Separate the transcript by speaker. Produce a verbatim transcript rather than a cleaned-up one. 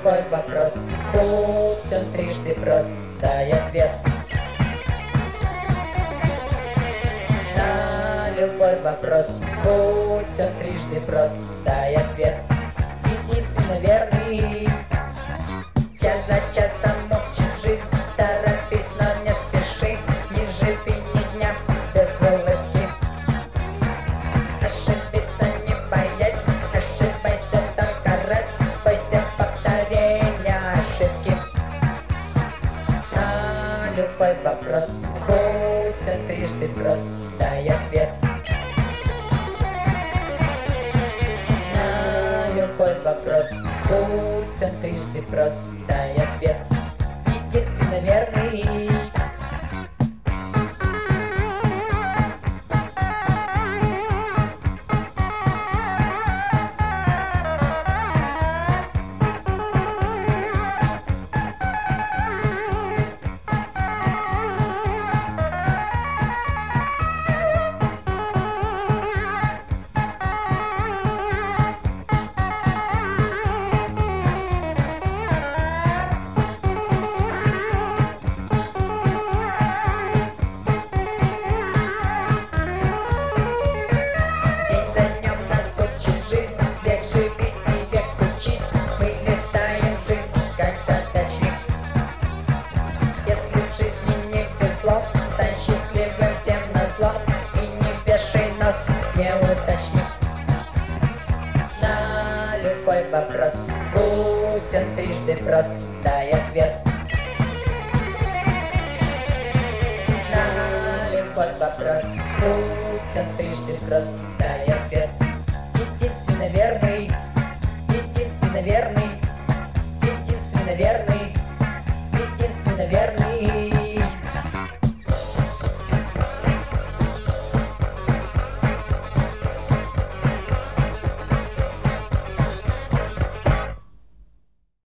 Speaker 1: любой вопрос, будь он трижды прост, дай ответ. На любой вопрос, будь он трижды прост, дай ответ. Единственно верный. Час за часом мучит жизнь, торопись, но не спеши, не живи ни дня без улыбки. Ошибиться не боясь, ошибайся только раз, бойся повторения ошибки. На любой вопрос, будь он трижды прост, дай ответ. На любой вопрос, будь он трижды прост, дай ответ. Единственно верный. Вопрос, будь он трижды прост, дай ответ. На любой вопрос, будь он трижды прост, дай ответ. Единственно верный, единственно верный, единственно верный, единственно верный.